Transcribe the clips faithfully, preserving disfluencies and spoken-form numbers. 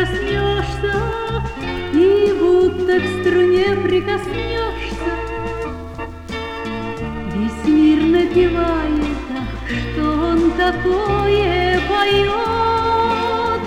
коснешься, и будто к струне прикоснешься. Весь мир напевает, ах, что он такое поет,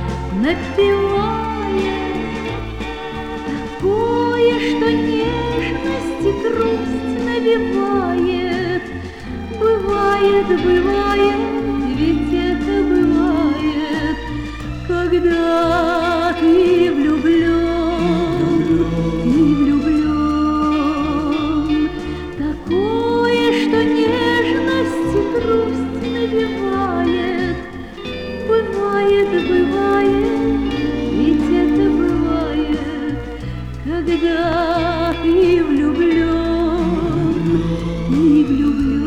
напевает такое, что нежность и грусть навевает. Бывает, бывает, ведь это бывает, когда ты влюблен, ты влюблен. Такое, что нежность и грусть навевает. Бывает, бывает, ведь это бывает, когда ты влюблен, ты влюблен.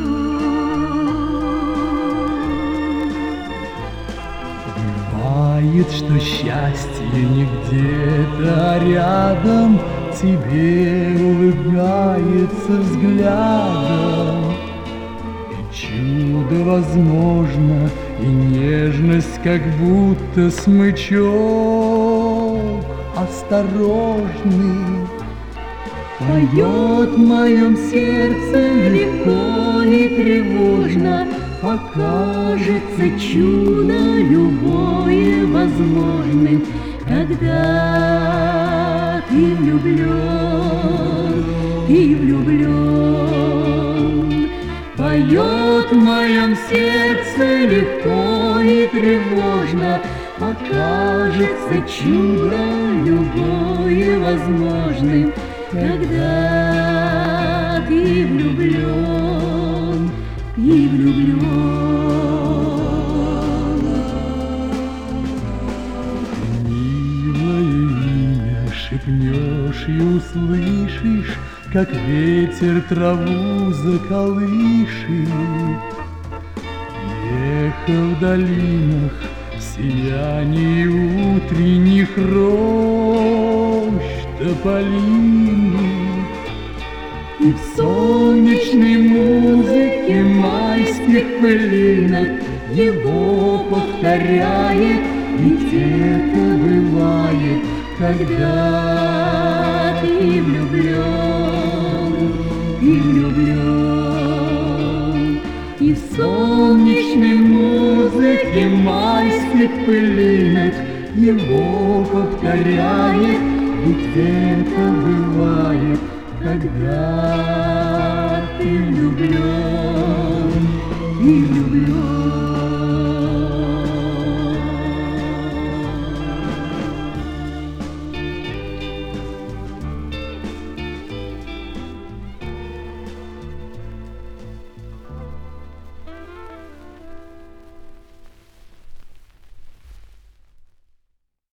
Бывает, что счастье не где-то рядом, тебе улыбается взглядом. И чудо возможно, и нежность как будто смычок осторожный. Поет в моем сердце легко и тревожно, покажется чудо любое возможным, когда ты влюблен, ты влюблен. Поет в моем сердце легко и тревожно, покажется чудо любое возможным, когда ты влюблен, ты влюблен. Милое имя шепнешь и услышишь, как ветер траву заколышет. Эхо в долинах, в сиянии утренних рощ тополиных. И в солнечной музыке майских пылинок его повторяет, ведь это бывает, когда ты влюблен, ты влюблен. И в солнечной музыке майских пылинок его повторяет, ведь это бывает, когда